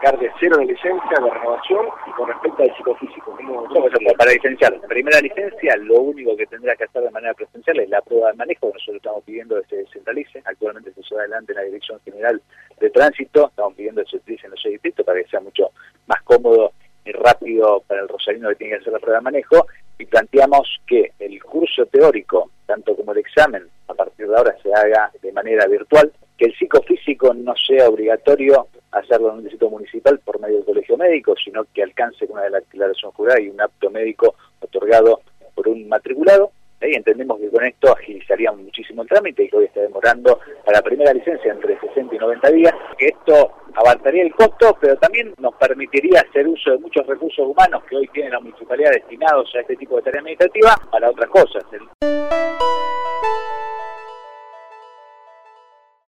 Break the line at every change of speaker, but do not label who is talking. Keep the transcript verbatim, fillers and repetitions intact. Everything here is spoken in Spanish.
sacar de cero la licencia, de renovación, y con respecto al psicofísico. ¿Cómo,
cómo se para licenciar? La primera licencia, lo único que tendrá que hacer de manera presencial es la prueba de manejo, que nosotros estamos pidiendo que se descentralice. Actualmente se lleva adelante en la Dirección General de Tránsito, estamos pidiendo que se utilice en los seis distritos para que sea mucho más cómodo y rápido para el rosarino que tiene que hacer la prueba de manejo, y planteamos que el curso teórico, tanto como el examen, a partir de ahora se haga de manera virtual, que el psicofísico no sea obligatorio hacerlo en un distrito municipal por medio del colegio médico, sino que alcance con una declaración jurada y un apto médico otorgado por un matriculado. Ahí entendemos que con esto agilizaría muchísimo el trámite y que hoy está demorando para la primera licencia entre sesenta y noventa días, que esto abarataría el costo, pero también nos permitiría hacer uso de muchos recursos humanos que hoy tiene la municipalidad destinados a este tipo de tarea administrativa para otras cosas.